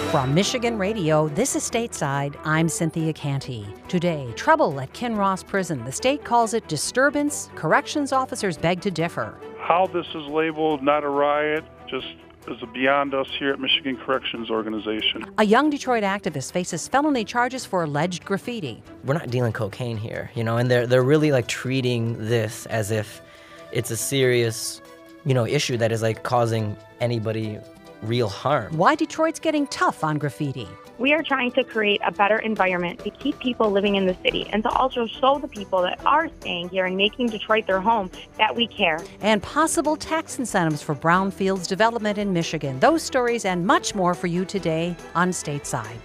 From Michigan Radio, this is Stateside. I'm Cynthia Canty. Today, trouble at Kinross Prison. The state calls it disturbance. Corrections officers beg to differ. How this is labeled, not a riot, just is beyond us here at Michigan Corrections Organization. A young Detroit activist faces felony charges for alleged graffiti. We're not dealing cocaine here, and they're really treating this as if it's a serious, issue that is causing anybody real harm. Why Detroit's getting tough on graffiti. We are trying to create a better environment to keep people living in the city and to also show the people that are staying here and making Detroit their home that we care. And possible tax incentives for brownfields development in Michigan. Those stories and much more for you today on Stateside.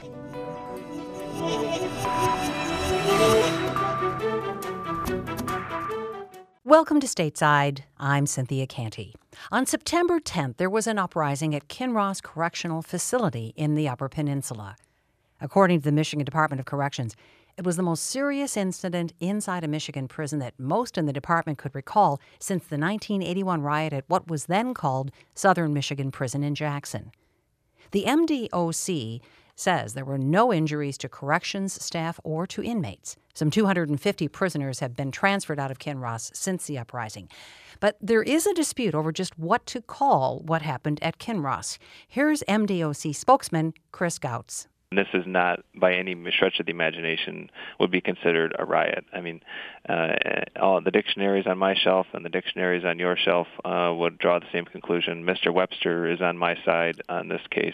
Welcome to Stateside. I'm Cynthia Canty. On September 10th, there was an uprising at Kinross Correctional Facility in the Upper Peninsula. According to the Michigan Department of Corrections, it was the most serious incident inside a Michigan prison that most in the department could recall since the 1981 riot at what was then called Southern Michigan Prison in Jackson. The MDOC says there were no injuries to corrections staff or to inmates. Some 250 prisoners have been transferred out of Kinross since the uprising. But there is a dispute over just what to call what happened at Kinross. Here's MDOC spokesman Chris Gautz. This is not, by any stretch of the imagination, would be considered a riot. I mean, all the dictionaries on my shelf and the dictionaries on your shelf would draw the same conclusion. Mr. Webster is on my side on this case.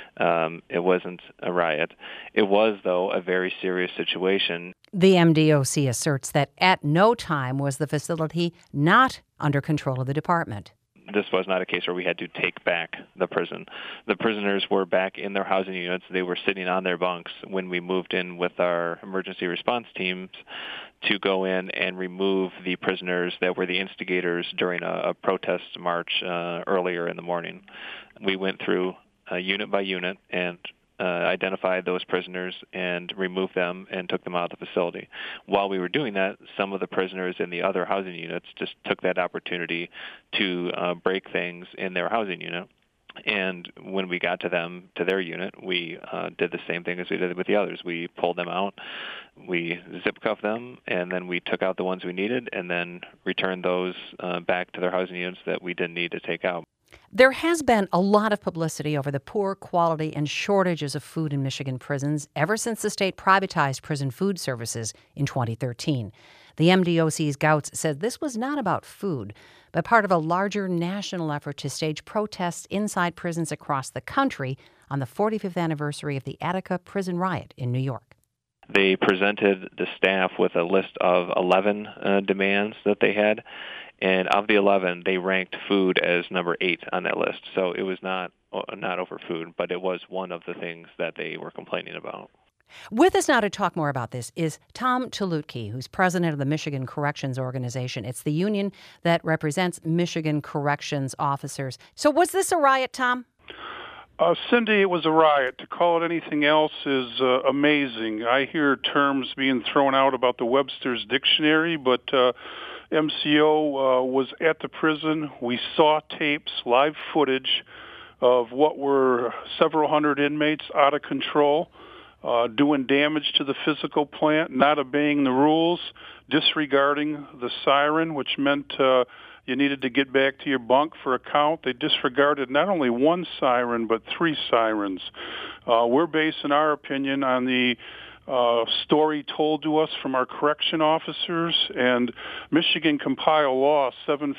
It wasn't a riot. It was, though, a very serious situation. The MDOC asserts that at no time was the facility not under control of the department. This was not a case where we had to take back the prison. The prisoners were back in their housing units. They were sitting on their bunks when we moved in with our emergency response teams to go in and remove the prisoners that were the instigators during a protest march earlier in the morning. We went through unit by unit and identified those prisoners and removed them and took them out of the facility. While we were doing that, some of the prisoners in the other housing units just took that opportunity to break things in their housing unit. And when we got to them, to their unit, we did the same thing as we did with the others. We pulled them out, we zip-cuffed them, and then we took out the ones we needed and then returned those back to their housing units that we didn't need to take out. There has been a lot of publicity over the poor quality and shortages of food in Michigan prisons ever since the state privatized prison food services in 2013. The MDOC's Gautz said this was not about food, but part of a larger national effort to stage protests inside prisons across the country on the 45th anniversary of the Attica prison riot in New York. They presented the staff with a list of 11 demands that they had. And of the 11, they ranked food as number 8 on that list. So it was not over food, but it was one of the things that they were complaining about. With us now to talk more about this is Tom Chalutke, who's president of the Michigan Corrections Organization. It's the union that represents Michigan corrections officers. So was this a riot, Tom? Cindy, it was a riot. To call it anything else is amazing. I hear terms being thrown out about the Webster's Dictionary, but MCO was at the prison. We saw tapes, live footage of what were several hundred inmates out of control, doing damage to the physical plant, not obeying the rules, disregarding the siren, which meant you needed to get back to your bunk for a count. They disregarded not only one siren, but 3 sirens. We're basing our opinion on the story told to us from our correction officers, and Michigan Compile Law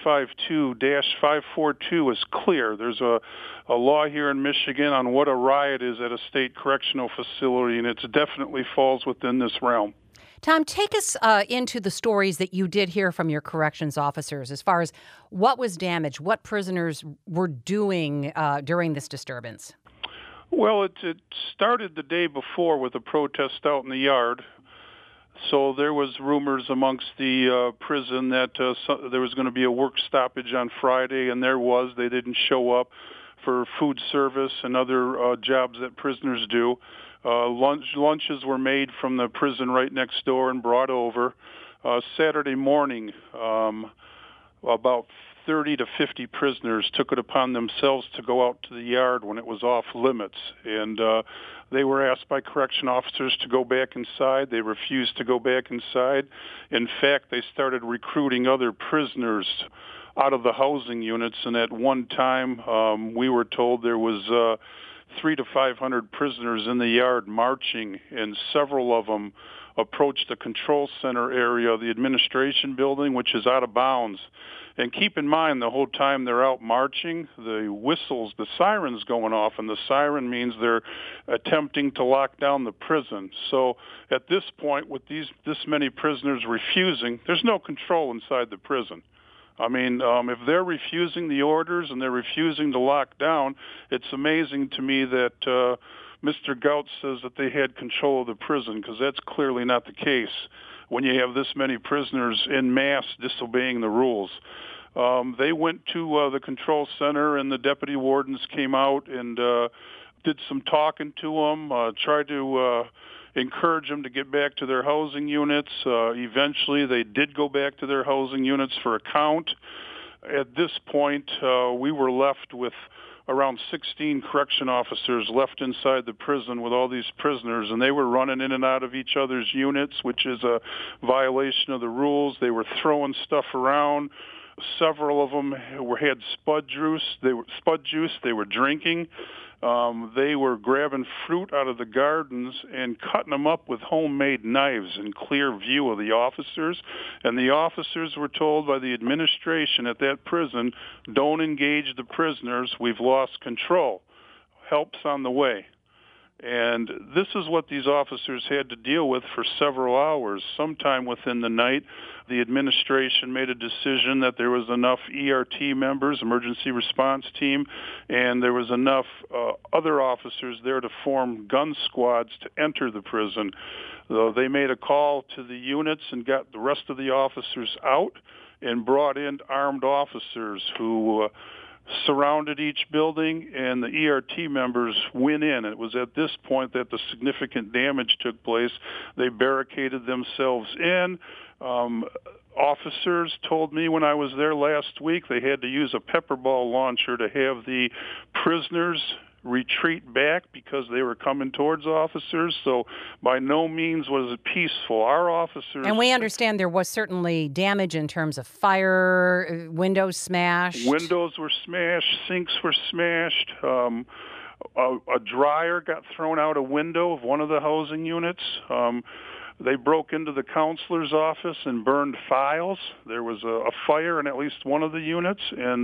752-542 is clear. There's a law here in Michigan on what a riot is at a state correctional facility, and it definitely falls within this realm. Tom, take us into the stories that you did hear from your corrections officers as far as what was damaged, what prisoners were doing during this disturbance. Well, it started the day before with a protest out in the yard. So there was rumors amongst the prison that there was going to be a work stoppage on Friday, and there was. They didn't show up for food service and other jobs that prisoners do. Lunches were made from the prison right next door and brought over. Saturday morning, about 30 to 50 prisoners took it upon themselves to go out to the yard when it was off limits. And they were asked by correction officers to go back inside. They refused to go back inside. In fact, they started recruiting other prisoners out of the housing units. And at one time, we were told there was 300 to 500 prisoners in the yard marching, and several of them approached the control center area of the administration building, which is out of bounds. And keep in mind, the whole time they're out marching, the whistles, the sirens going off, and the siren means they're attempting to lock down the prison. So at this point, with this many prisoners refusing, there's no control inside the prison. I mean, if they're refusing the orders and they're refusing to lock down, it's amazing to me that Mr. Gautz says that they had control of the prison, because that's clearly not the case when you have this many prisoners en masse disobeying the rules. They went to the control center, and the deputy wardens came out and did some talking to them, tried to encourage them to get back to their housing units. Eventually, they did go back to their housing units for a count. At this point, we were left with around 16 correction officers left inside the prison with all these prisoners, and they were running in and out of each other's units, which is a violation of the rules. They were throwing stuff around. Several of them had spud juice. They were drinking. They were grabbing fruit out of the gardens and cutting them up with homemade knives in clear view of the officers. And the officers were told by the administration at that prison, don't engage the prisoners. We've lost control. Help's on the way. And this is what these officers had to deal with for several hours. Sometime within the night, the administration made a decision that there was enough ERT members, emergency response team, and there was enough other officers there to form gun squads to enter the prison. They made a call to the units and got the rest of the officers out and brought in armed officers who surrounded each building, and the ERT members went in. It was at this point that the significant damage took place. They barricaded themselves in. Officers told me when I was there last week they had to use a pepper ball launcher to have the prisoners retreat back because they were coming towards officers. So by no means was it peaceful. Our officers... And we understand there was certainly damage in terms of fire, windows smashed. Windows were smashed, sinks were smashed. A dryer got thrown out a window of one of the housing units. They broke into the counselor's office and burned files. There was a fire in at least one of the units, and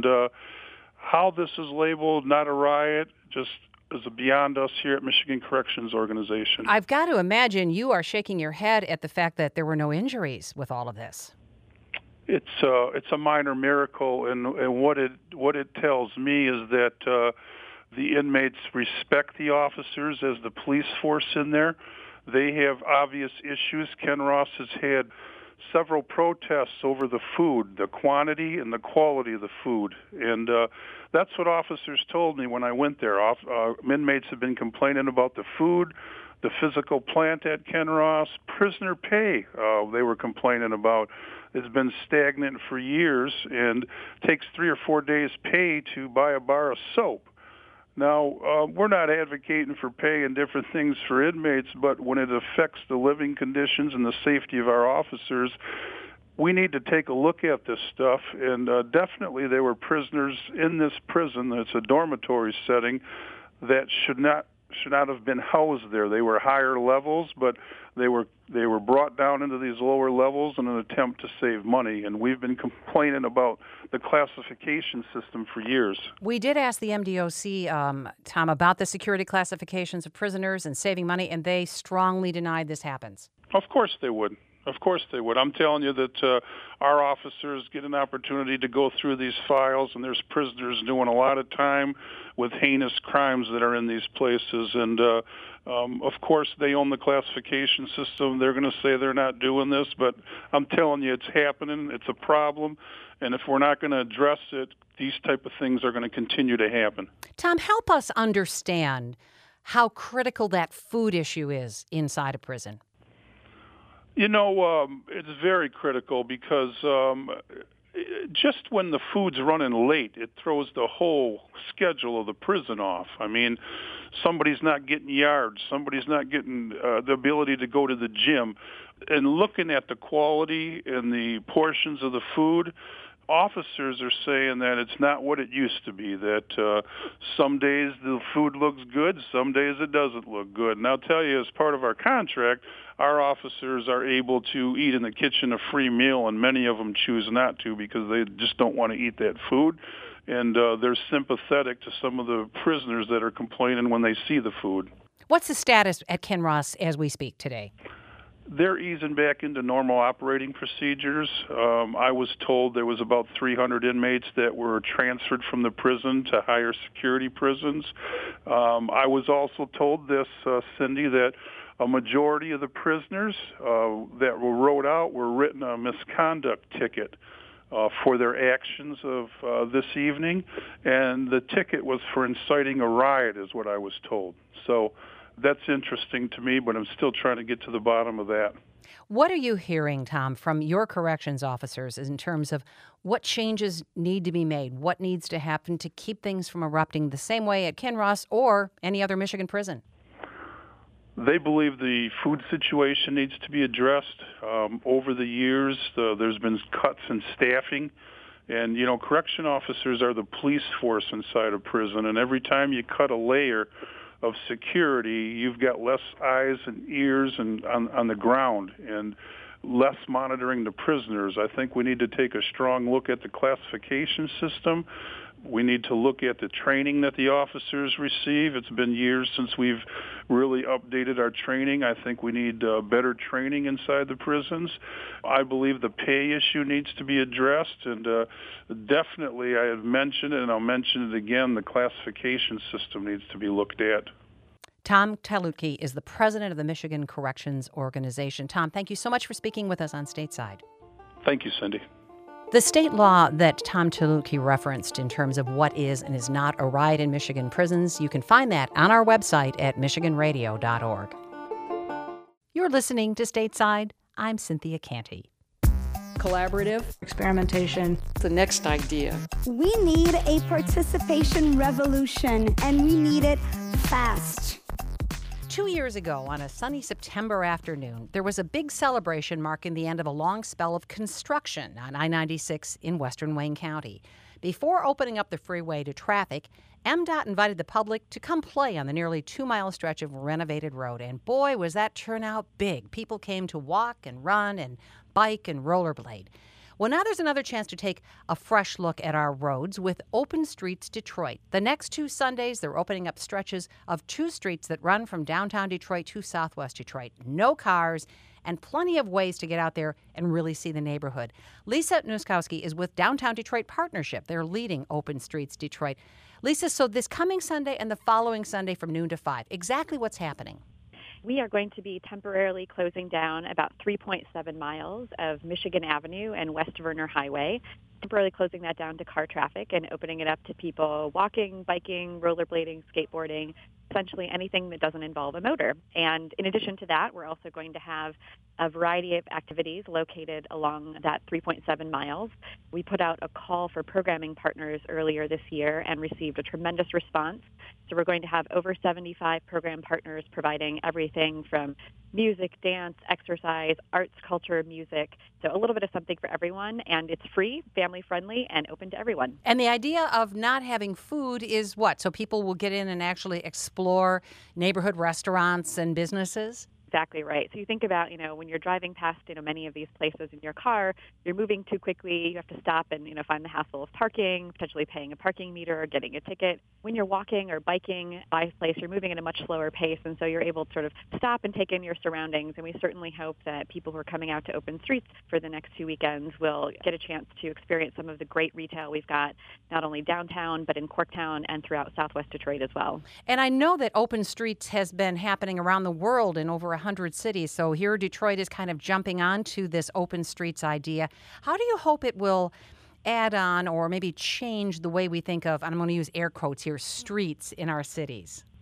how this is labeled not a riot just is beyond us here at Michigan Corrections Organization. I've got to imagine you are shaking your head at the fact that there were no injuries with all of this. It's a minor miracle, and what it tells me is that the inmates respect the officers as the police force in there. They have obvious issues. Ken Ross has had several protests over the food, the quantity and the quality of the food. And that's what officers told me when I went there. Inmates have been complaining about the food, the physical plant at Ken Ross, prisoner pay they were complaining about. It's been stagnant for years and takes 3 or 4 days' pay to buy a bar of soap. Now, we're not advocating for pay and different things for inmates, but when it affects the living conditions and the safety of our officers, we need to take a look at this stuff. And definitely there were prisoners in this prison, it's a dormitory setting, that should not have been housed there. They were higher levels, but they were brought down into these lower levels in an attempt to save money. And we've been complaining about the classification system for years. We did ask the MDOC, Tom, about the security classifications of prisoners and saving money, and they strongly denied this happens. Of course they would. Of course they would. I'm telling you that our officers get an opportunity to go through these files, and there's prisoners doing a lot of time with heinous crimes that are in these places. And, of course, they own the classification system. They're going to say they're not doing this, but I'm telling you it's happening. It's a problem. And if we're not going to address it, these type of things are going to continue to happen. Tom, help us understand how critical that food issue is inside a prison. You know, it's very critical because just when the food's running late, it throws the whole schedule of the prison off. I mean, somebody's not getting yards, somebody's not getting the ability to go to the gym. And looking at the quality and the portions of the food, officers are saying that it's not what it used to be, that some days the food looks good, some days it doesn't look good. And I'll tell you, as part of our contract, our officers are able to eat in the kitchen a free meal, and many of them choose not to because they just don't want to eat that food. And they're sympathetic to some of the prisoners that are complaining when they see the food. What's the status at Kinross as we speak today? They're easing back into normal operating procedures. I was told there was about 300 inmates that were transferred from the prison to higher security prisons. I was also told this, Cindy, that a majority of the prisoners that were wrote out were written a misconduct ticket for their actions of this evening, and the ticket was for inciting a riot, is what I was told. So that's interesting to me, but I'm still trying to get to the bottom of that. What are you hearing, Tom, from your corrections officers in terms of what changes need to be made, what needs to happen to keep things from erupting the same way at Kinross or any other Michigan prison? They believe the food situation needs to be addressed. Over the years, there's been cuts in staffing. And, correction officers are the police force inside a prison, and every time you cut a layer of security, you've got less eyes and ears and on the ground and less monitoring the prisoners. I think we need to take a strong look at the classification system. We need to look at the training that the officers receive. It's been years since we've really updated our training. I think we need better training inside the prisons. I believe the pay issue needs to be addressed, and definitely, I have mentioned it, and I'll mention it again, the classification system needs to be looked at. Tom Tylutky is the president of the Michigan Corrections Organization. Tom, thank you so much for speaking with us on Stateside. Thank you, Cindy. The state law that Tom Tylutky referenced in terms of what is and is not a riot in Michigan prisons, you can find that on our website at michiganradio.org. You're listening to Stateside. I'm Cynthia Canty. Collaborative experimentation. The next idea. We need a participation revolution, and we need it fast. 2 years ago, on a sunny September afternoon, there was a big celebration marking the end of a long spell of construction on I-96 in western Wayne County. Before opening up the freeway to traffic, MDOT invited the public to come play on the nearly 2-mile stretch of renovated road. And boy, was that turnout big. People came to walk and run and bike and rollerblade. Well, now there's another chance to take a fresh look at our roads with Open Streets Detroit. The next 2 Sundays, they're opening up stretches of 2 streets that run from downtown Detroit to southwest Detroit. No cars and plenty of ways to get out there and really see the neighborhood. Lisa Nuskowski is with Downtown Detroit Partnership. They're leading Open Streets Detroit. Lisa, so this coming Sunday and the following Sunday from noon to 5, exactly what's happening? We are going to be temporarily closing down about 3.7 miles of Michigan Avenue and West Verner Highway, temporarily closing that down to car traffic and opening it up to people walking, biking, rollerblading, skateboarding, essentially anything that doesn't involve a motor. And in addition to that, we're also going to have a variety of activities located along that 3.7 miles. We put out a call for programming partners earlier this year and received a tremendous response. So we're going to have over 75 program partners providing everything from music, dance, exercise, arts, culture, music. So a little bit of something for everyone, and it's free, family-friendly, and open to everyone. And the idea of not having food is what? So people will get in and actually explore neighborhood restaurants and businesses? Exactly right. So you think about, when you're driving past, many of these places in your car, you're moving too quickly. You have to stop and, find the hassle of parking, potentially paying a parking meter or getting a ticket. When you're walking or biking by a place, you're moving at a much slower pace, and so you're able to sort of stop and take in your surroundings. And we certainly hope that people who are coming out to Open Streets for the next 2 weekends will get a chance to experience some of the great retail we've got, not only downtown, but in Corktown and throughout southwest Detroit as well. And I know that Open Streets has been happening around the world in over 100 cities. So here Detroit is kind of jumping onto this Open Streets idea. How do you hope it will add on or maybe change the way we think of, and I'm going to use air quotes here, streets in our cities?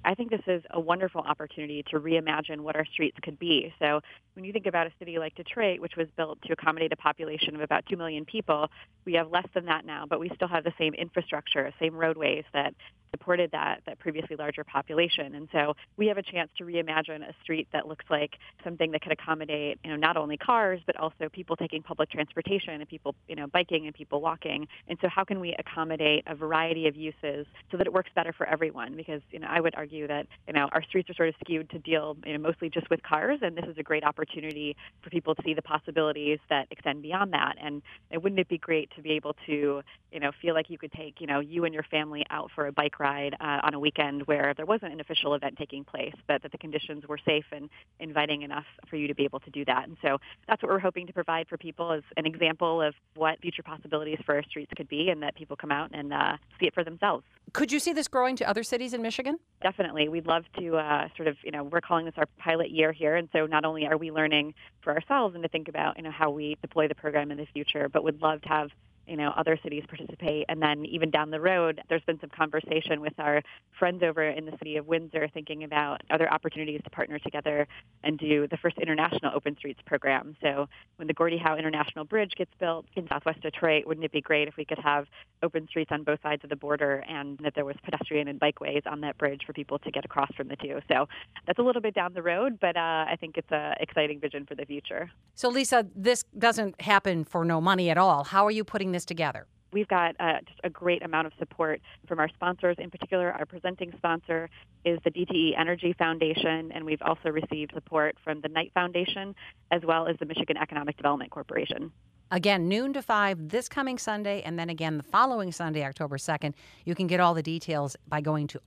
I think this is a wonderful opportunity to reimagine what our streets could be. So when you think about a city like Detroit, which was built to accommodate a population of about 2 million people, we have less than that now, but we still have the same infrastructure, same roadways that supported that previously larger population. And so we have a chance to reimagine a street that looks like something that could accommodate, not only cars, but also people taking public transportation and people, biking and people walking. And so how can we accommodate a variety of uses so that it works better for everyone? Because, I would argue that, our streets are sort of skewed to deal, mostly just with cars. And this is a great opportunity for people to see the possibilities that extend beyond that. And wouldn't it be great to be able to, feel like you could take, you and your family out for a bike ride on a weekend where there wasn't an official event taking place, but that the conditions were safe and inviting enough for you to be able to do that. And so that's what we're hoping to provide for people, as an example of what future possibilities for our streets could be, and that people come out and see it for themselves. Could you see this growing to other cities in Michigan? Definitely. We'd love to we're calling this our pilot year here. And so not only are we learning for ourselves and to think about, how we deploy the program in the future, but would love to have other cities participate. And then even down the road, there's been some conversation with our friends over in the city of Windsor thinking about other opportunities to partner together and do the first international Open Streets program. So when the Gordie Howe International Bridge gets built in southwest Detroit, wouldn't it be great if we could have open streets on both sides of the border and that there was pedestrian and bikeways on that bridge for people to get across from the two? So that's a little bit down the road, but I think it's an exciting vision for the future. So, Lisa, this doesn't happen for no money at all. How are you putting this together? We've got just a great amount of support from our sponsors. In particular, our presenting sponsor is the DTE Energy Foundation, and we've also received support from the Knight Foundation as well as the Michigan Economic Development Corporation. Again, noon to 5 this coming Sunday, and then again the following Sunday, October 2nd. You can get all the details by going to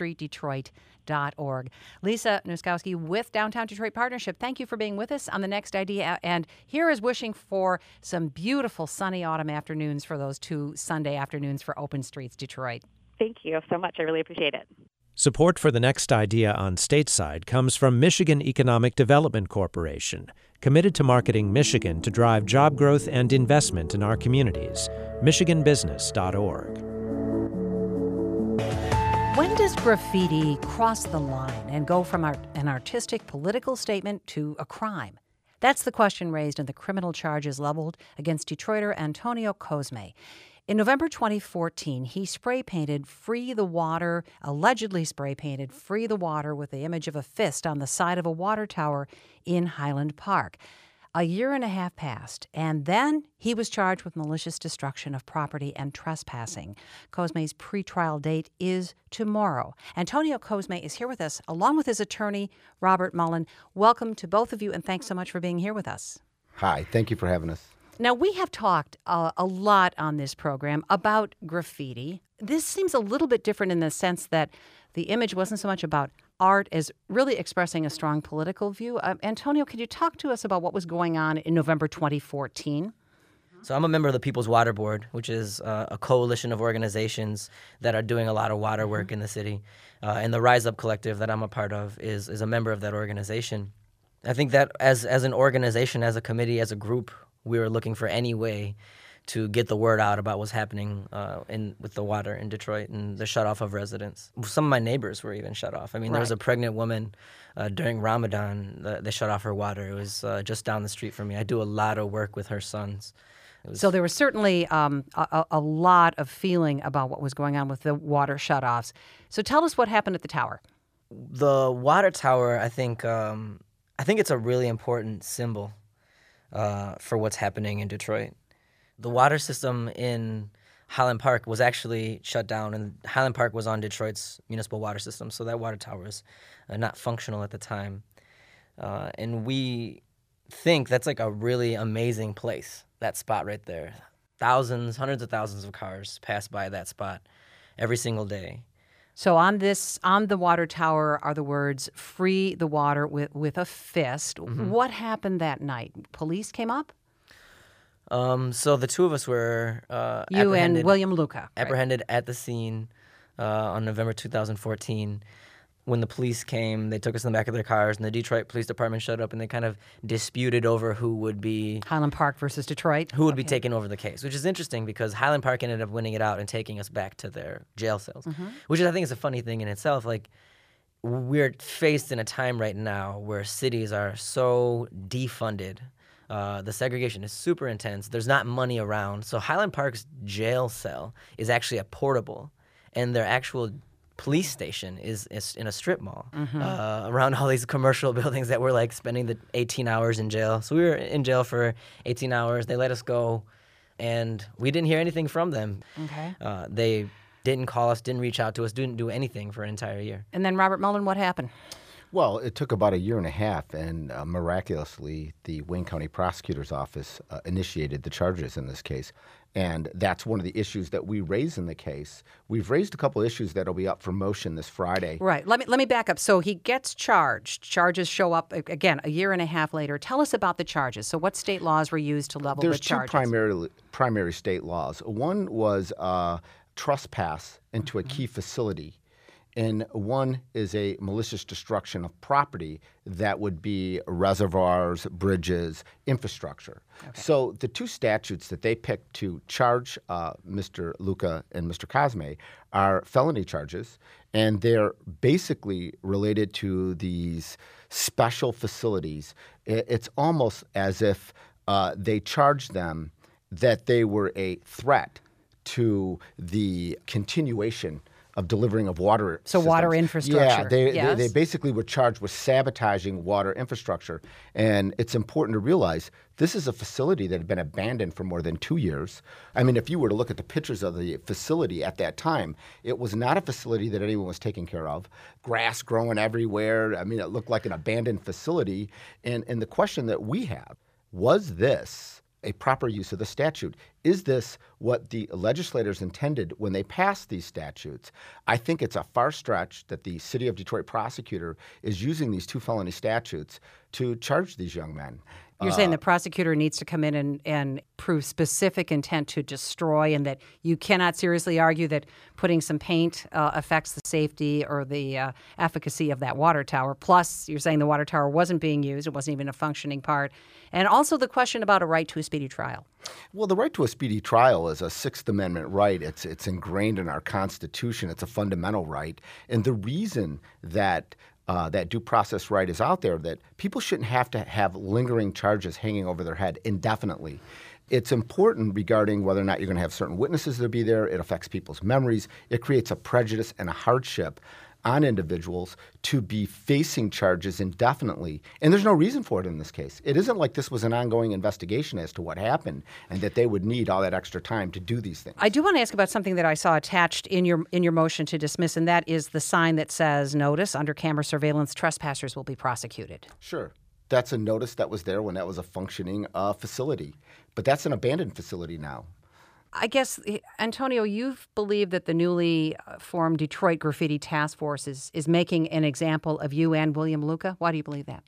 openstreetdetroit.org. Lisa Nuszkowski with Downtown Detroit Partnership, thank you for being with us on The Next Idea. And here is wishing for some beautiful sunny autumn afternoons for those 2 Sunday afternoons for Open Streets Detroit. Thank you so much. I really appreciate it. Support for The Next Idea on Stateside comes from Michigan Economic Development Corporation, committed to marketing Michigan to drive job growth and investment in our communities. MichiganBusiness.org. When does graffiti cross the line and go from an artistic political statement to a crime? That's the question raised in the criminal charges leveled against Detroiter Antonio Cosme. In November 2014, he allegedly spray painted Free the Water with the image of a fist on the side of a water tower in Highland Park. A year and a half passed, and then he was charged with malicious destruction of property and trespassing. Cosme's pretrial date is tomorrow. Antonio Cosme is here with us, along with his attorney, Robert Mullen. Welcome to both of you, and thanks so much for being here with us. Hi, thank you for having us. Now, we have talked a lot on this program about graffiti. This seems a little bit different in the sense that the image wasn't so much about art as really expressing a strong political view. Antonio, could you talk to us about what was going on in November 2014? So I'm a member of the People's Water Board, which is a coalition of organizations that are doing a lot of water work in the city. And the Rise Up Collective that I'm a part of is a member of that organization. I think that as an organization, as a committee, as a group, we were looking for any way to get the word out about what's happening with the water in Detroit and the shutoff of residents. Some of my neighbors were even shut off. I mean, There was a pregnant woman during Ramadan. They shut off her water. It was just down the street from me. I do a lot of work with her sons. So there was certainly a lot of feeling about what was going on with the water shutoffs. So tell us what happened at the tower. The water tower, I think it's a really important symbol for what's happening in Detroit. The water system in Highland Park was actually shut down, and Highland Park was on Detroit's municipal water system, so that water tower was not functional at the time. And we think that's like a really amazing place, that spot right there. Hundreds of thousands of cars pass by that spot every single day. So on the water tower are the words "Free the Water" with a fist. Mm-hmm. What happened that night? Police came up? So the two of us were you and William Luca apprehended at the scene on November 2014. When the police came, they took us in the back of their cars, and the Detroit Police Department showed up, and they kind of disputed over who would be Highland Park versus Detroit. Who would be taking over the case, which is interesting because Highland Park ended up winning it out and taking us back to their jail cells, which I think is a funny thing in itself. Like, we're faced in a time right now where cities are so defunded. The segregation is super intense. There's not money around. So Highland Park's jail cell is actually a portable, and their actual police station is in a strip mall around all these commercial buildings that we're like spending the 18 hours in jail. So we were in jail for 18 hours. They let us go, and we didn't hear anything from them. Okay. They didn't call us, didn't reach out to us, didn't do anything for an entire year. And then, Robert Mullen, what happened? Well, it took about a year and a half, and miraculously, the Wayne County Prosecutor's Office initiated the charges in this case. And that's one of the issues that we raise in the case. We've raised a couple issues that'll be up for motion this Friday. Right. Let me back up. So he gets charged. Charges show up, again, a year and a half later. Tell us about the charges. So what state laws were used to level the charges? There's two primary state laws. One was trespass into a key facility, and one is a malicious destruction of property that would be reservoirs, bridges, infrastructure. Okay. So the two statutes that they picked to charge Mr. Luca and Mr. Cosme are felony charges, and they're basically related to these special facilities. It's almost as if they charged them that they were a threat to the continuation of delivering of water systems. Water infrastructure. Yeah, they basically were charged with sabotaging water infrastructure. And it's important to realize this is a facility that had been abandoned for more than 2 years. I mean, if you were to look at the pictures of the facility at that time, it was not a facility that anyone was taking care of. Grass growing everywhere. I mean, it looked like an abandoned facility. And the question that we have, was this a proper use of the statute? Is this what the legislators intended when they passed these statutes? I think it's a far stretch that the City of Detroit prosecutor is using these two felony statutes to charge these young men. You're saying the prosecutor needs to come in and prove specific intent to destroy, and that you cannot seriously argue that putting some paint affects the safety or the efficacy of that water tower. Plus, you're saying the water tower wasn't being used. It wasn't even a functioning part. And also the question about a right to a speedy trial. Well, the right to a speedy trial is a Sixth Amendment right. It's ingrained in our Constitution. It's a fundamental right. And the reason that that due process right is out there, that people shouldn't have to have lingering charges hanging over their head indefinitely. It's important regarding whether or not you're going to have certain witnesses that be there. It affects people's memories. It creates a prejudice and a hardship on individuals to be facing charges indefinitely. And there's no reason for it in this case. It isn't like this was an ongoing investigation as to what happened and that they would need all that extra time to do these things. I do want to ask about something that I saw attached in your motion to dismiss, and that is the sign that says, notice, under camera surveillance, trespassers will be prosecuted. Sure. That's a notice that was there when that was a functioning facility. But that's an abandoned facility now. I guess, Antonio, you've believed that the newly formed Detroit Graffiti Task Force is making an example of you and William Luca. Why do you believe that?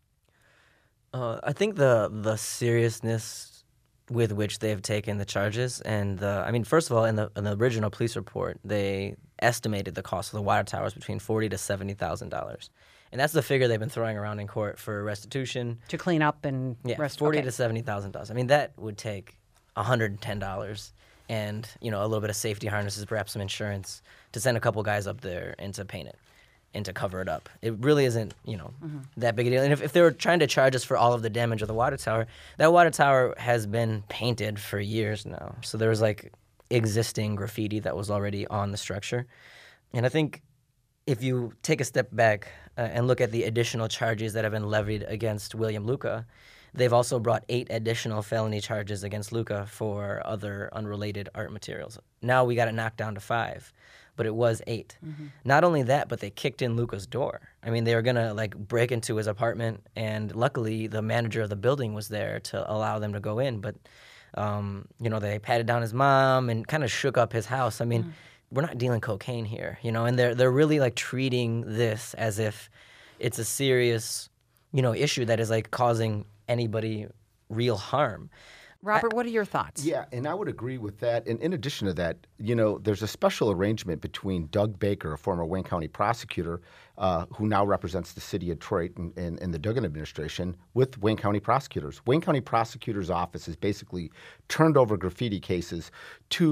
I think the seriousness with which they've taken the charges, and first of all, in the original police report, they estimated the cost of the water towers between $40,000 to $70,000. And that's the figure they've been throwing around in court for restitution. To clean up and $40,000 to $70,000. I mean, that would take $110 and, a little bit of safety harnesses, perhaps some insurance, to send a couple guys up there and to paint it and to cover it up. It really isn't, that big a deal. And if they were trying to charge us for all of the damage of the water tower, that water tower has been painted for years now. So there was, existing graffiti that was already on the structure. And I think if you take a step back and look at the additional charges that have been levied against William Luca, they've also brought 8 additional felony charges against Luca for other unrelated art materials. Now we got it knocked down to 5, but it was 8. Mm-hmm. Not only that, but they kicked in Luca's door. I mean, they were going to break into his apartment, and luckily the manager of the building was there to allow them to go in. But, they patted down his mom and kind of shook up his house. I mean, we're not dealing cocaine here, and they're really treating this as if it's a serious, issue that is causing anybody real harm. Robert, what are your thoughts? Yeah, and I would agree with that. And in addition to that, there's a special arrangement between Doug Baker, a former Wayne County prosecutor, who now represents the city of Detroit in the Duggan administration, with Wayne County prosecutors. Wayne County prosecutor's office has basically turned over graffiti cases to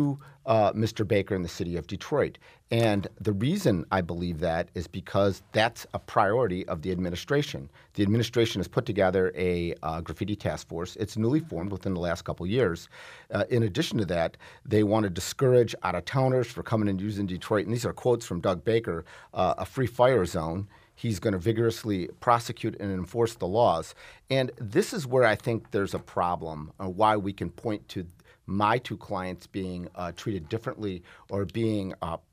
Mr. Baker and the city of Detroit. And the reason I believe that is because that's a priority of the administration. The administration has put together a graffiti task force. It's newly formed within the last couple years. In addition to that, they want to discourage out-of-towners from coming and using Detroit. And these are quotes from Doug Baker, a free fire zone. He's going to vigorously prosecute and enforce the laws. And this is where I think there's a problem, why we can point to my two clients being treated differently or being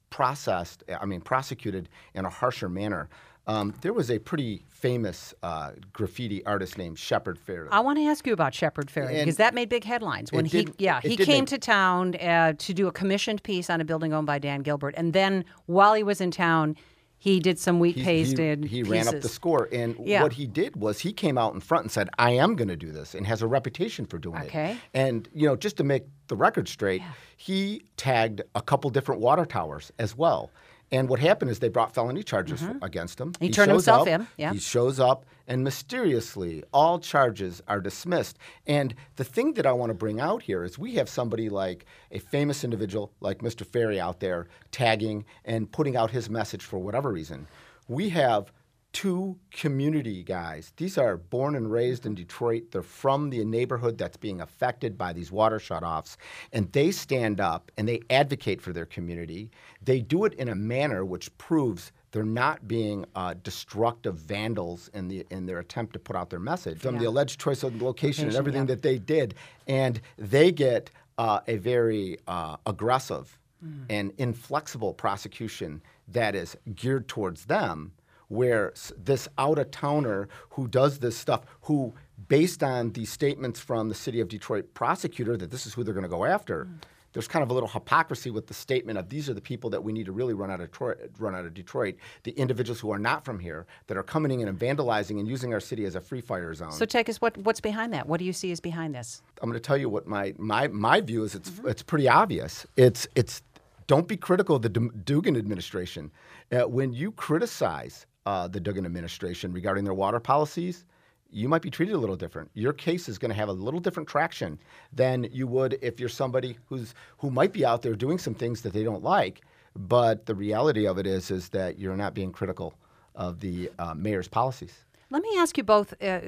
prosecuted in a harsher manner. There was a pretty famous graffiti artist named Shepard Fairey. I want to ask you about Shepard Fairey because that made big headlines when he came to town to do a commissioned piece on a building owned by Dan Gilbert, and then while he was in town, he did some wheat paste and he ran up the score. And what he did was he came out in front and said, I am going to do this, and has a reputation for doing it. And, just to make the record straight, he tagged a couple different water towers as well. And what happened is they brought felony charges against him. He turned himself in. He shows up, and mysteriously, all charges are dismissed. And the thing that I want to bring out here is we have somebody like a famous individual like Mr. Fairey out there tagging and putting out his message for whatever reason. We have two community guys. These are born and raised in Detroit. They're from the neighborhood that's being affected by these water shutoffs, and they stand up and they advocate for their community. They do it in a manner which proves they're not being destructive vandals in their attempt to put out their message. From the alleged choice of location and everything that they did, and they get a very aggressive and inflexible prosecution that is geared towards them, where this out-of-towner who does this stuff, who, based on the statements from the city of Detroit prosecutor that this is who they're going to go after, there's kind of a little hypocrisy with the statement of these are the people that we need to really run out of Detroit, the individuals who are not from here, that are coming in and vandalizing and using our city as a free fire zone. So take us, what's behind that? What do you see is behind this? I'm going to tell you what my view is. It's pretty obvious. It's don't be critical of the Duggan administration. When you criticize the Duggan administration regarding their water policies, you might be treated a little different. Your case is going to have a little different traction than you would if you're somebody who might be out there doing some things that they don't like. But the reality of it is that you're not being critical of the mayor's policies. Let me ask you both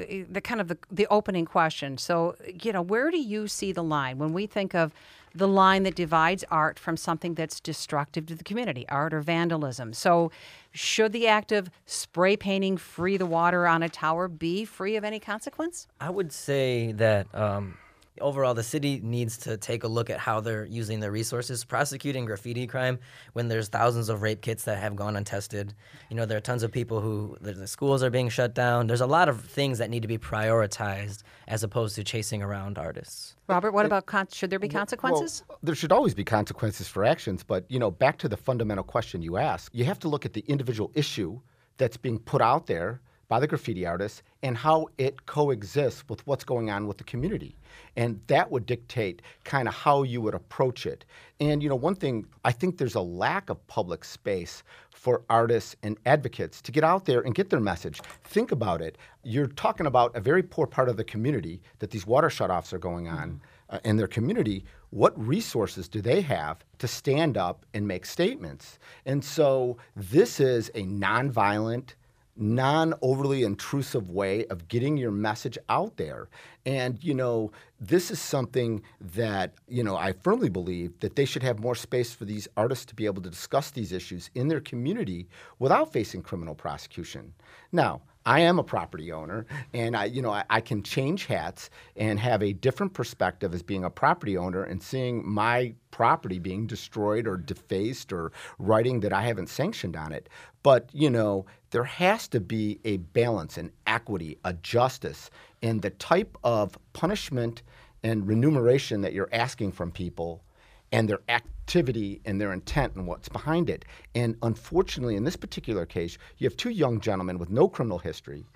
the opening question. So, where do you see the line when we think of the line that divides art from something that's destructive to the community, art or vandalism? So should the act of spray painting free the water on a tower be free of any consequence? I would say that overall, the city needs to take a look at how they're using their resources. Prosecuting graffiti crime when there's thousands of rape kits that have gone untested. There are tons of people the schools are being shut down. There's a lot of things that need to be prioritized as opposed to chasing around artists. Robert, what about should there be consequences? Well, there should always be consequences for actions, but back to the fundamental question you asked, you have to look at the individual issue that's being put out there by the graffiti artists and how it coexists with what's going on with the community. And that would dictate kind of how you would approach it. And, one thing, I think there's a lack of public space for artists and advocates to get out there and get their message. Think about it. You're talking about a very poor part of the community that these water shutoffs are going on in their community. What resources do they have to stand up and make statements? And so this is a nonviolent, non-overly intrusive way of getting your message out there. And, this is something that, I firmly believe that they should have more space for these artists to be able to discuss these issues in their community without facing criminal prosecution. Now, I am a property owner, and I can change hats and have a different perspective as being a property owner and seeing my property being destroyed or defaced or writing that I haven't sanctioned on it. But, there has to be a balance, an equity, a justice in the type of punishment and remuneration that you're asking from people and their activity and their intent and what's behind it. And unfortunately, in this particular case, you have two young gentlemen with no criminal history.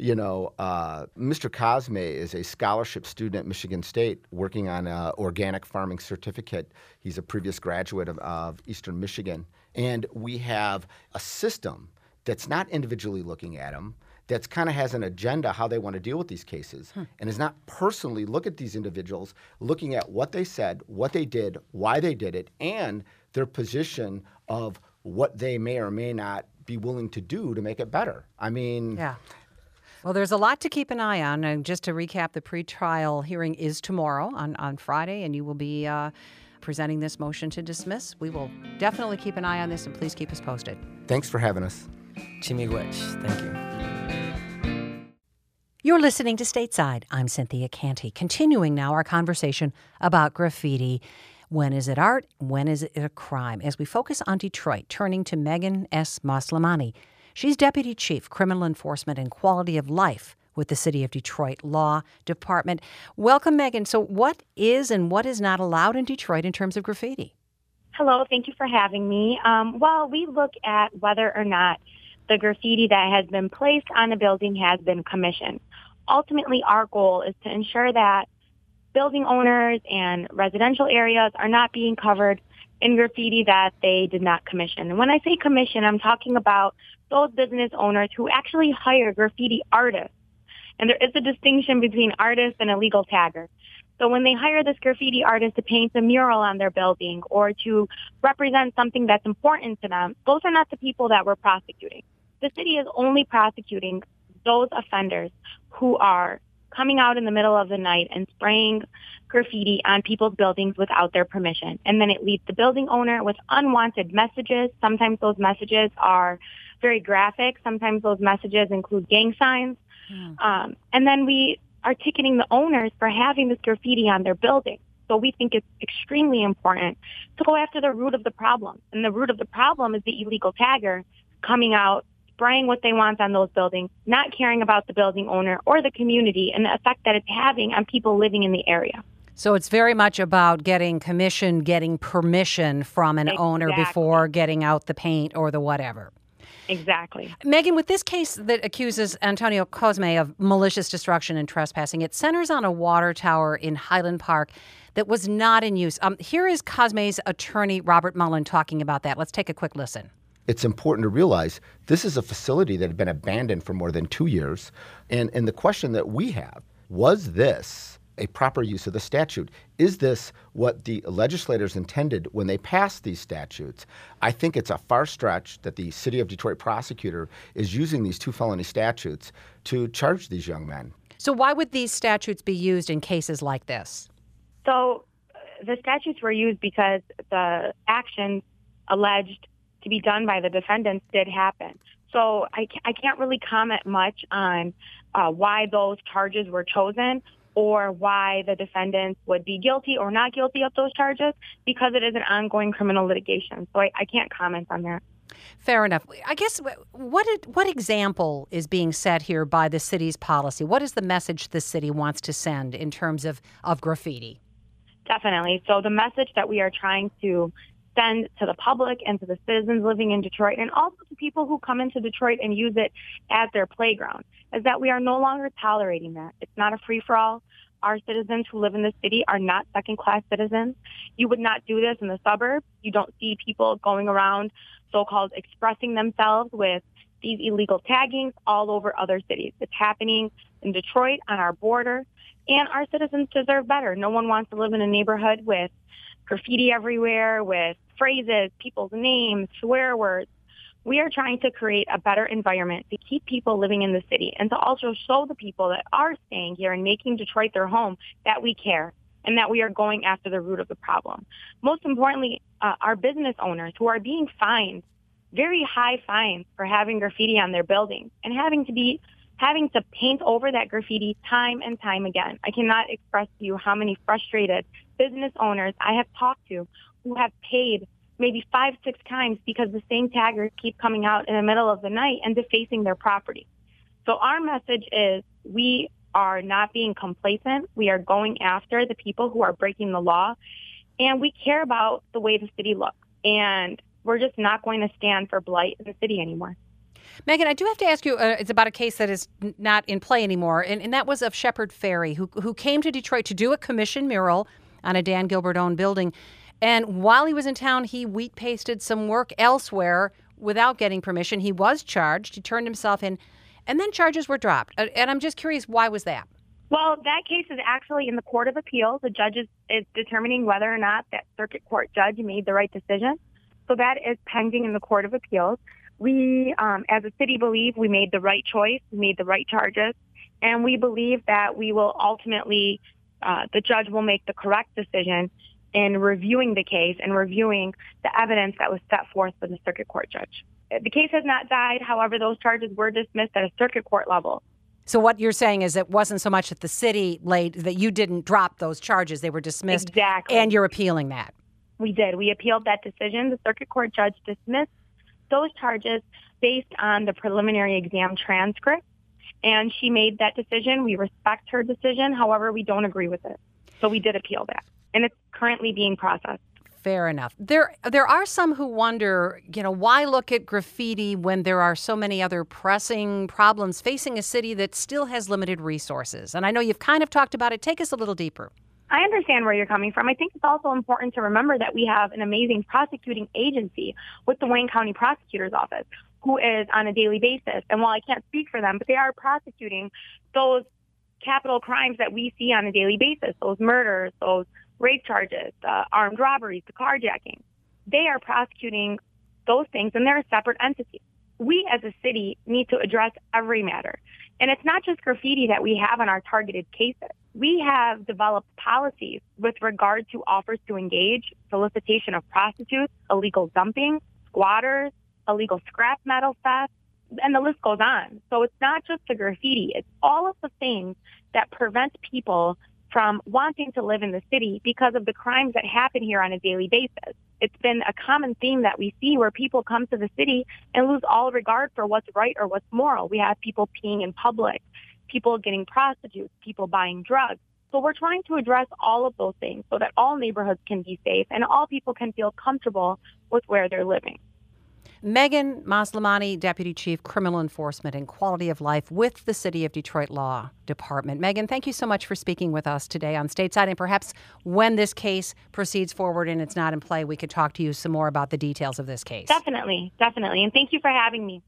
Mr. Cosme is a scholarship student at Michigan State working on an organic farming certificate. He's a previous graduate of Eastern Michigan. And we have a system that's not individually looking at him, that's kind of has an agenda how they want to deal with these cases and is not personally look at these individuals, looking at what they said, what they did, why they did it, and their position of what they may or may not be willing to do to make it better. I mean... Yeah. Well, there's a lot to keep an eye on. And just to recap, the pretrial hearing is tomorrow on Friday, and you will be presenting this motion to dismiss. We will definitely keep an eye on this, and please keep us posted. Thanks for having us. Chimigwech. Thank you. You're listening to Stateside. I'm Cynthia Canty. Continuing now our conversation about graffiti. When is it art? When is it a crime? As we focus on Detroit, turning to Megan S. Maslamani. She's Deputy Chief, Criminal Enforcement and Quality of Life with the City of Detroit Law Department. Welcome, Megan. So what is and what is not allowed in Detroit in terms of graffiti? Hello. Thank you for having me. Well, we look at whether or not the graffiti that has been placed on a building has been commissioned. Ultimately, our goal is to ensure that building owners and residential areas are not being covered in graffiti that they did not commission. And when I say commission, I'm talking about those business owners who actually hire graffiti artists. And there is a distinction between artists and a legal tagger. So when they hire this graffiti artist to paint a mural on their building or to represent something that's important to them, those are not the people that we're prosecuting. The city is only prosecuting those offenders who are coming out in the middle of the night and spraying graffiti on people's buildings without their permission. And then it leaves the building owner with unwanted messages. Sometimes those messages are very graphic. Sometimes those messages include gang signs. And then we are ticketing the owners for having this graffiti on their building. So we think it's extremely important to go after the root of the problem. And the root of the problem is the illegal tagger coming out, spraying what they want on those buildings, not caring about the building owner or the community and the effect that it's having on people living in the area. So it's very much about getting permission from an owner before getting out the paint or the whatever. Exactly. Megan, with this case that accuses Antonio Cosme of malicious destruction and trespassing, it centers on a water tower in Highland Park that was not in use. Here is Cosme's attorney, Robert Mullen, talking about that. Let's take a quick listen. It's important to realize this is a facility that had been abandoned for more than 2 years. And the question that we have, was this a proper use of the statute? Is this what the legislators intended when they passed these statutes? I think it's a far stretch that the City of Detroit prosecutor is using these 2 felony statutes to charge these young men. So why would these statutes be used in cases like this? So the statutes were used because the actions alleged to be done by the defendants did happen. So I can't really comment much on why those charges were chosen or why the defendants would be guilty or not guilty of those charges, because it is an ongoing criminal litigation. So I can't comment on that. Fair enough. I guess what example is being set here by the city's policy? What is the message the city wants to send in terms of graffiti? Definitely. So the message that we are trying to send to the public and to the citizens living in Detroit, and also to people who come into Detroit and use it as their playground, is that we are no longer tolerating that. It's not a free-for-all. Our citizens who live in the city are not second-class citizens. You would not do this in the suburbs. You don't see people going around so-called expressing themselves with these illegal taggings all over other cities. It's happening in Detroit on our border, and our citizens deserve better. No one wants to live in a neighborhood with graffiti everywhere, with phrases, people's names, swear words. We are trying to create a better environment to keep people living in the city and to also show the people that are staying here and making Detroit their home that we care and that we are going after the root of the problem. Most importantly, our business owners who are being fined very high fines for having graffiti on their buildings and having to paint over that graffiti time and time again. I cannot express to you how many frustrated business owners I have talked to who have paid maybe 5-6 times because the same taggers keep coming out in the middle of the night and defacing their property. So our message is we are not being complacent. We are going after the people who are breaking the law, and we care about the way the city looks. And we're just not going to stand for blight in the city anymore. Megan, I do have to ask you, it's about a case that is not in play anymore, and that was of Shepard Ferry, who came to Detroit to do a commission mural on a Dan Gilbert-owned building. And while he was in town, he wheat pasted some work elsewhere without getting permission. He was charged. He turned himself in. And then charges were dropped. And I'm just curious, why was that? Well, that case is actually in the Court of Appeals. The judge is determining whether or not that circuit court judge made the right decision. So that is pending in the Court of Appeals. We, as a city, believe we made the right choice, we made the right charges, and we believe that we will ultimately, the judge will make the correct decision in reviewing the case and reviewing the evidence that was set forth by the circuit court judge. The case has not died. However, those charges were dismissed at a circuit court level. So what you're saying is it wasn't so much that the city that you didn't drop those charges, they were dismissed. Exactly. And you're appealing that. We did. We appealed that decision. The circuit court judge dismissed those charges based on the preliminary exam transcript, and she made that decision. We respect her decision. However, we don't agree with it. So we did appeal that, and it's currently being processed. Fair enough. There are some who wonder, why look at graffiti when there are so many other pressing problems facing a city that still has limited resources? And I know you've kind of talked about it. Take us a little deeper. I understand where you're coming from. I think it's also important to remember that we have an amazing prosecuting agency with the Wayne County Prosecutor's Office, who is on a daily basis. And while I can't speak for them, but they are prosecuting those capital crimes that we see on a daily basis, those murders, those rape charges, the armed robberies, the carjacking. They are prosecuting those things, and they're a separate entity. We as a city need to address every matter. And it's not just graffiti that we have on our targeted cases. We have developed policies with regard to offers to engage, solicitation of prostitutes, illegal dumping, squatters, illegal scrap metal theft, and the list goes on. So it's not just the graffiti. It's all of the things that prevent people from wanting to live in the city because of the crimes that happen here on a daily basis. It's been a common theme that we see where people come to the city and lose all regard for what's right or what's moral. We have people peeing in public, people getting prostitutes, people buying drugs. So we're trying to address all of those things so that all neighborhoods can be safe and all people can feel comfortable with where they're living. Megan Maslamani, Deputy Chief Criminal Enforcement and Quality of Life with the City of Detroit Law Department. Megan, thank you so much for speaking with us today on Stateside. And perhaps when this case proceeds forward and it's not in play, we could talk to you some more about the details of this case. Definitely. And thank you for having me.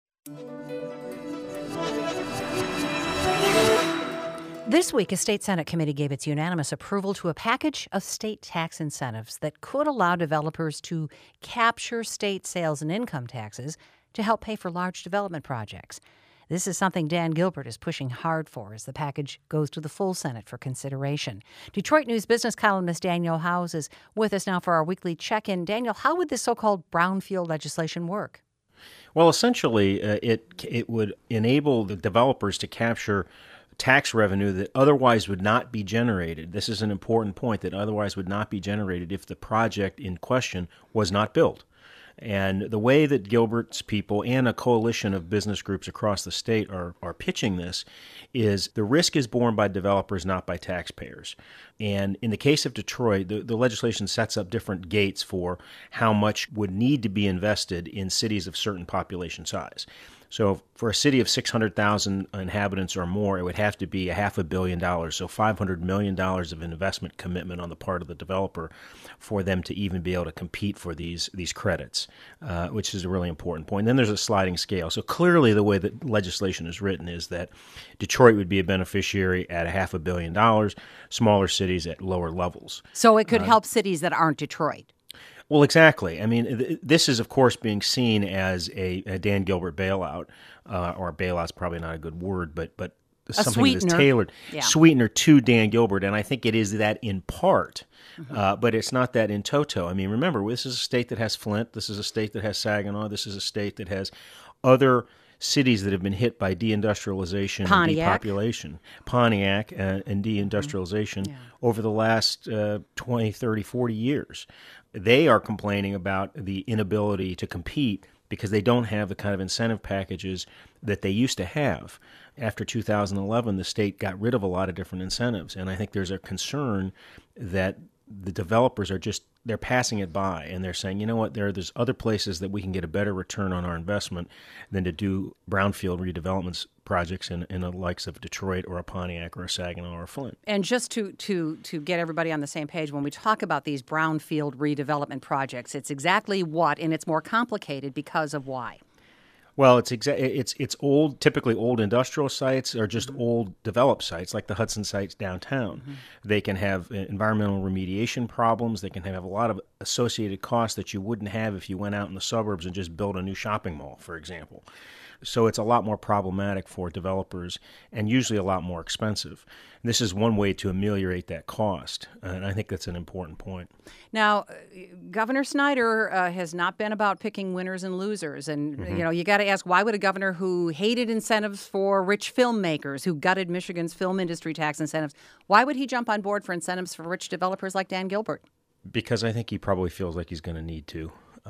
This week, a state Senate committee gave its unanimous approval to a package of state tax incentives that could allow developers to capture state sales and income taxes to help pay for large development projects. This is something Dan Gilbert is pushing hard for as the package goes to the full Senate for consideration. Detroit News business columnist Daniel Howes is with us now for our weekly check-in. Daniel, how would this so-called brownfield legislation work? Well, essentially, it would enable the developers to capture tax revenue that otherwise would not be generated. This is an important point, that otherwise would not be generated if the project in question was not built. And the way that Gilbert's people and a coalition of business groups across the state are pitching this is the risk is borne by developers, not by taxpayers. And in the case of Detroit, the legislation sets up different gates for how much would need to be invested in cities of certain population size. So for a city of 600,000 inhabitants or more, it would have to be $500 million, so $500 million of investment commitment on the part of the developer for them to even be able to compete for these credits, which is a really important point. And then there's a sliding scale. So clearly the way that legislation is written is that Detroit would be a beneficiary at $500 million, smaller cities at lower levels. So it could help cities that aren't Detroit. Well, exactly. I mean, this is, of course, being seen as a Dan Gilbert bailout, or bailout's probably not a good word, but something that's tailored, sweetener to Dan Gilbert. And I think it is that in part, but it's not that in toto. I mean, remember, this is a state that has Flint. This is a state that has Saginaw. This is a state that has other cities that have been hit by deindustrialization and depopulation. Pontiac and deindustrialization over the last 20, 30, 40 years. They are complaining about the inability to compete because they don't have the kind of incentive packages that they used to have. After 2011, the state got rid of a lot of different incentives, and I think there's a concern that the developers they're passing it by, and they're saying, you know what, there's other places that we can get a better return on our investment than to do brownfield redevelopment projects in the likes of Detroit or a Pontiac or a Saginaw or a Flint. And just to get everybody on the same page, when we talk about these brownfield redevelopment projects, it's exactly what, and it's more complicated because of why? Well, it's old, typically old industrial sites or just old developed sites like the Hudson sites downtown. They can have environmental remediation problems. They can have a lot of associated costs that you wouldn't have if you went out in the suburbs and just built a new shopping mall, for example. So it's a lot more problematic for developers and usually a lot more expensive. And this is one way to ameliorate that cost, and I think that's an important point. Now, Governor Snyder has not been about picking winners and losers, and you got to ask, why would a governor who hated incentives for rich filmmakers, who gutted Michigan's film industry tax incentives, why would he jump on board for incentives for rich developers like Dan Gilbert? Because I think he probably feels like he's going to need to.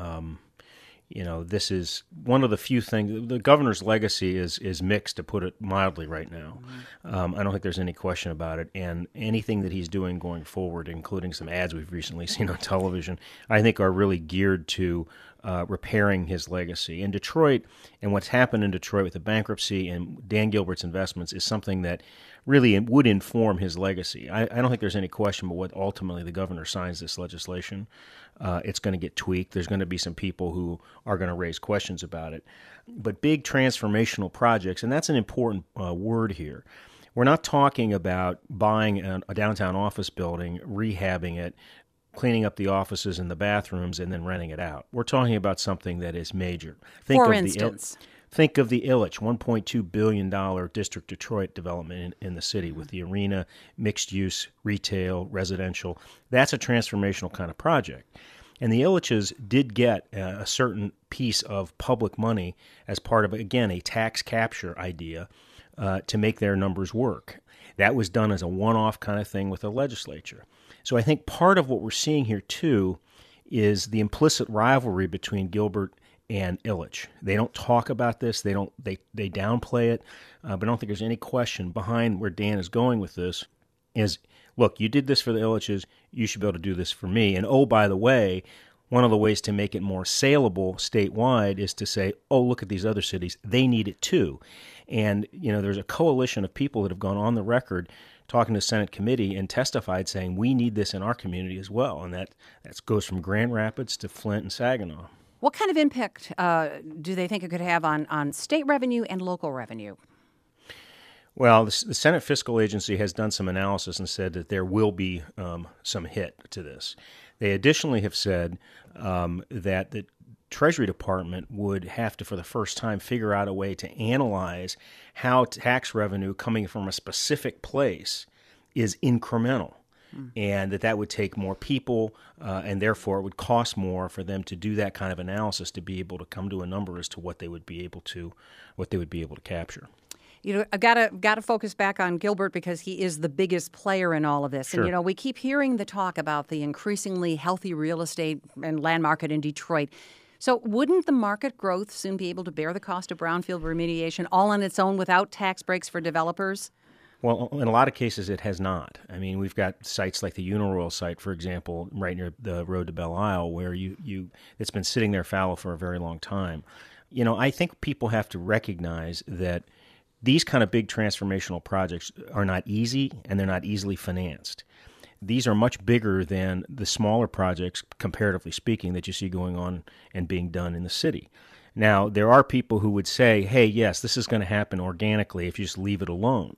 This is one of the few things. The governor's legacy is mixed, to put it mildly, right now. I don't think there's any question about it. And anything that he's doing going forward, including some ads we've recently seen on television, I think are really geared to repairing his legacy. In Detroit, and what's happened in Detroit with the bankruptcy and Dan Gilbert's investments is something that really would inform his legacy. I don't think there's any question about what ultimately the governor signs this legislation. It's going to get tweaked. There's going to be some people who are going to raise questions about it. But big transformational projects, and that's an important word here. We're not talking about buying a downtown office building, rehabbing it, cleaning up the offices and the bathrooms, and then renting it out. We're talking about something that is major. For instance? Think of the Ilitch, $1.2 billion District Detroit development in the city with the arena, mixed-use, retail, residential. That's a transformational kind of project. And the Ilitches did get a certain piece of public money as part of, again, a tax capture idea to make their numbers work. That was done as a one-off kind of thing with the legislature. So I think part of what we're seeing here, too, is the implicit rivalry between Gilbert and Ilitch. They don't talk about this. They downplay it. But I don't think there's any question behind where Dan is going with this is, look, you did this for the Ilitches. You should be able to do this for me. And oh, by the way, one of the ways to make it more saleable statewide is to say, oh, look at these other cities. They need it too. And, there's a coalition of people that have gone on the record talking to Senate committee and testified saying we need this in our community as well. And that goes from Grand Rapids to Flint and Saginaw. What kind of impact do they think it could have on state revenue and local revenue? Well, the Senate Fiscal Agency has done some analysis and said that there will be some hit to this. They additionally have said that the Treasury Department would have to, for the first time, figure out a way to analyze how tax revenue coming from a specific place is incremental. And that would take more people, and therefore it would cost more for them to do that kind of analysis to be able to come to a number as to what they would be able to capture. I got to focus back on Gilbert because he is the biggest player in all of this. Sure. And we keep hearing the talk about the increasingly healthy real estate and land market in Detroit. So wouldn't the market growth soon be able to bear the cost of brownfield remediation all on its own without tax breaks for developers? Well, in a lot of cases, it has not. I mean, we've got sites like the Uniroyal site, for example, right near the road to Belle Isle, where it's been sitting there fallow for a very long time. I think people have to recognize that these kind of big transformational projects are not easy, and they're not easily financed. These are much bigger than the smaller projects, comparatively speaking, that you see going on and being done in the city. Now, there are people who would say, hey, yes, this is going to happen organically if you just leave it alone.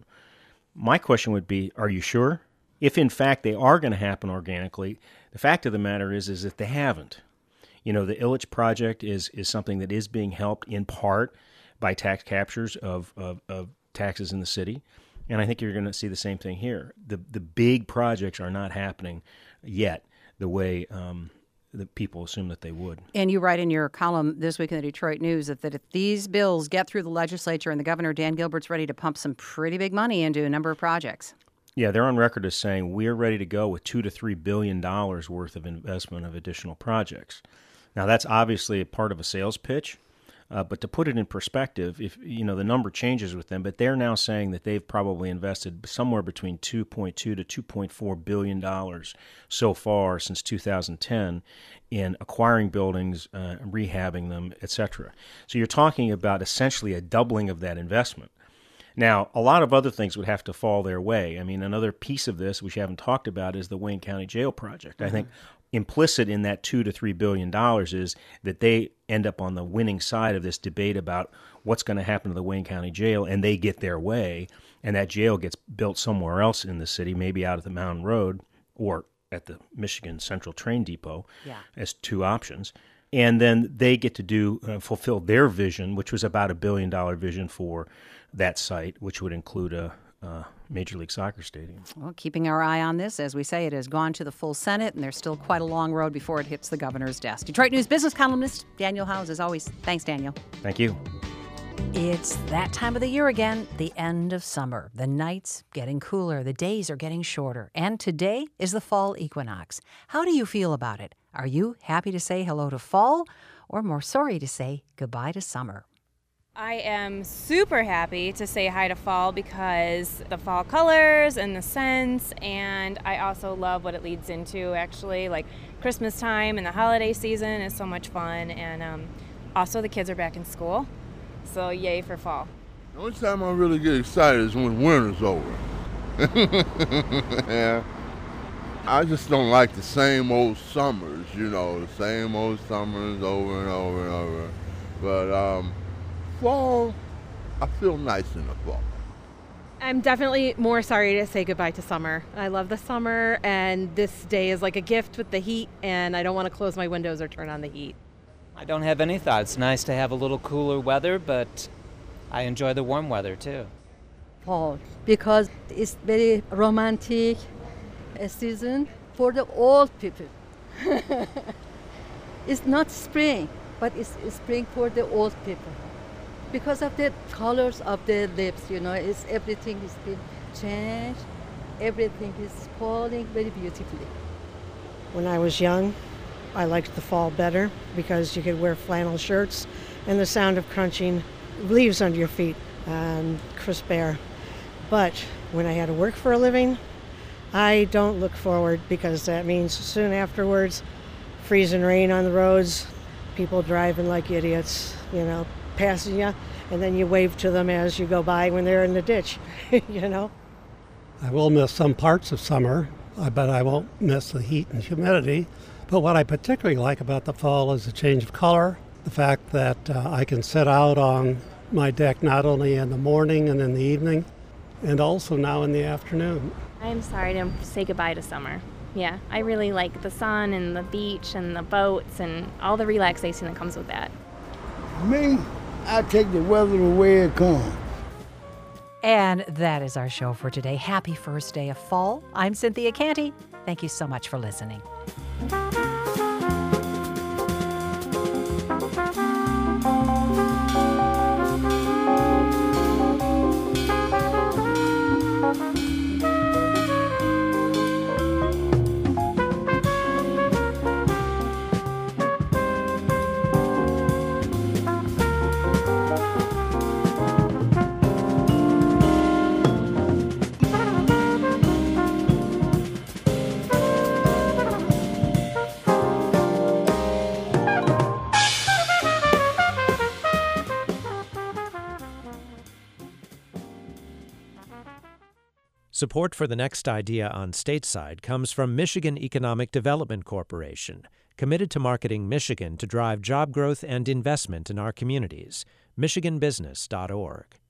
My question would be, are you sure? If, in fact, they are going to happen organically, the fact of the matter is that they haven't. The Ilitch project is something that is being helped in part by tax captures of taxes in the city. And I think you're going to see the same thing here. The big projects are not happening yet the way that people assume that they would. And you write in your column this week in the Detroit News that if these bills get through the legislature and the governor, Dan Gilbert's ready to pump some pretty big money into a number of projects. Yeah, they're on record as saying we're ready to go with $2 to $3 billion worth of investment of additional projects. Now, that's obviously a part of a sales pitch. But to put it in perspective, if the number changes with them, but they're now saying that they've probably invested somewhere between $2.2 to $2.4 billion so far since 2010 in acquiring buildings, rehabbing them, etc. So you're talking about essentially a doubling of that investment. Now, a lot of other things would have to fall their way. I mean, another piece of this, which we haven't talked about, is the Wayne County Jail project. I think implicit in that $2 to $3 billion is that they end up on the winning side of this debate about what's going to happen to the Wayne County Jail, and they get their way, and that jail gets built somewhere else in the city, maybe out at the Mountain Road or at the Michigan Central Train Depot as two options. And then they get to fulfill their vision, which was about $1 billion vision for that site, which would include a Major League Soccer stadium. Well, keeping our eye on this, as we say, it has gone to the full Senate, and there's still quite a long road before it hits the governor's desk. Detroit News business columnist Daniel Howes, as always. Thanks, Daniel. Thank you. It's that time of the year again, the end of summer. The nights getting cooler, the days are getting shorter, and today is the fall equinox. How do you feel about it? Are you happy to say hello to fall, or more sorry to say goodbye to summer? I am super happy to say hi to fall because the fall colors and the scents, and I also love what it leads into, actually. Like Christmas time and the holiday season is so much fun, and also the kids are back in school, so yay for fall. The only time I really get excited is when winter's over. Yeah. I just don't like the same old summers, the same old summers over and over and over. But fall, I feel nice in the fall. I'm definitely more sorry to say goodbye to summer. I love the summer, and this day is like a gift with the heat, and I don't want to close my windows or turn on the heat. I don't have any thoughts. It's nice to have a little cooler weather, but I enjoy the warm weather too. Fall, because it's very romantic season for the old people. It's not spring, but it's spring for the old people. Because of the colors of the leaves, everything is been changed. Everything is falling very beautifully. When I was young, I liked the fall better because you could wear flannel shirts and the sound of crunching leaves under your feet and crisp air. But when I had to work for a living, I don't look forward because that means soon afterwards, freezing rain on the roads, people driving like idiots, passing you, and then you wave to them as you go by when they're in the ditch, I will miss some parts of summer, but I won't miss the heat and humidity. But what I particularly like about the fall is the change of color, the fact that I can sit out on my deck not only in the morning and in the evening, and also now in the afternoon. I'm sorry to say goodbye to summer. Yeah, I really like the sun and the beach and the boats and all the relaxation that comes with that. Me, I take the weather the way it comes. And that is our show for today. Happy first day of fall. I'm Cynthia Canty. Thank you so much for listening. Support for The Next Idea on Stateside comes from Michigan Economic Development Corporation, committed to marketing Michigan to drive job growth and investment in our communities. MichiganBusiness.org.